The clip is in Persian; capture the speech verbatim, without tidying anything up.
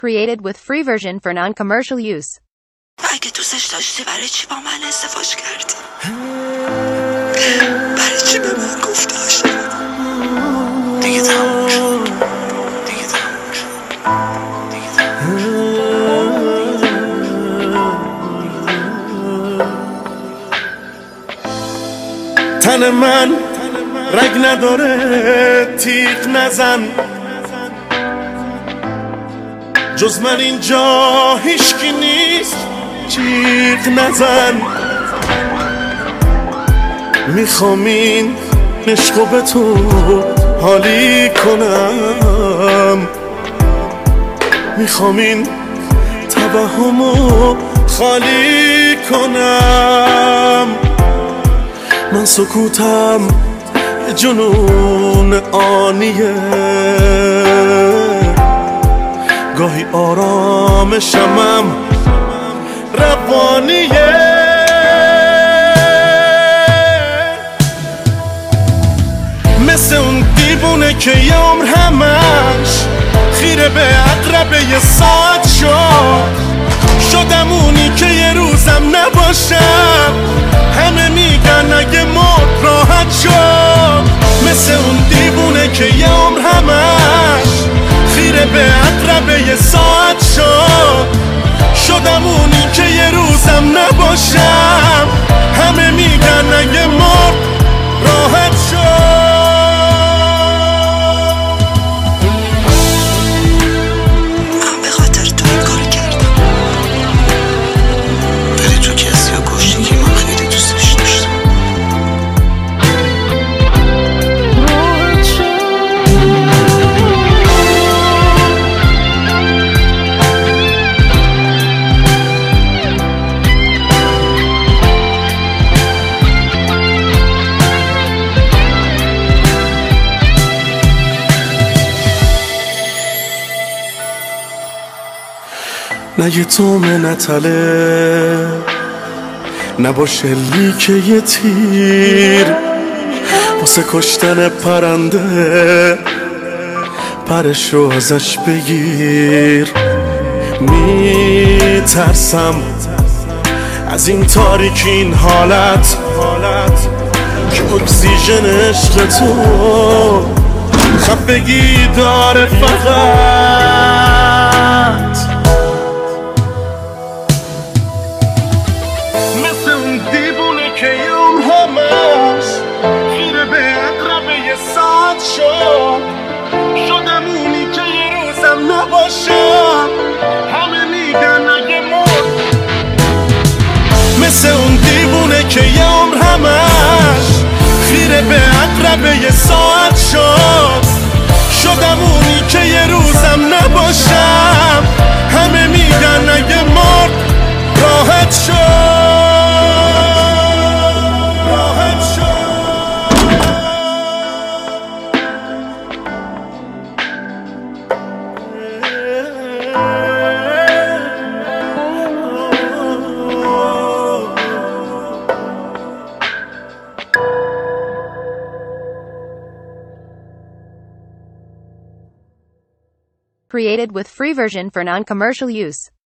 Created with free version for non-commercial use. اگه دوستش داشتی برای چی با من ازدواج کردی؟ برای چی به من گفت عاشق؟ دیگه تموم شد. دیگه تموم شد. دیگه تموم شد. تن من رگ نداره، تیغ نزن، جز من اینجا هیچکی نیست، جیغ نزن. میخوام این عشقو به تو حالی کنم، میخوام این توهمو خالی کنم. من سکوتم یه جنون آنیه، گاهی آرامشمم روانیه. مثل اون دیوونه که یه عمر همش خیره به عقربه یه ساعت شد. شدم اونی که یه روزم نباشم، همه میگن اگه مرد راحت شد. مثل اون دیوونه که یه عمر همش خیره به عقربه یه ساعت شد. شدم اونی که یه روزم نباشم، همه میگن اگه مرد راحت شد. من به خاطر تو این کار کردم، ولی تو کسی رو کشتی که من خیلی دوستش داشتم. نه یه تومه نتله، نباشه لیکه یه تیر، واسه کشتن پرنده پرشو ازش بگیر. میترسم از این تاریکی، این حالت که اکسیژن عشق تو خفگی داره فقط. مثل اون دیوونه که یوم همش خیره به عقربه یه ساعت شد. شدم اونی که یه روزم نباشم، همه میگن اگه مرد. مثل اون دیوونه که یه عمر همش خیره به عقربه یه ساعت شد. شدم اونی که یه روزم نباشم، همه میگن اگه مرد راحت شد. Created with free version for non-commercial use.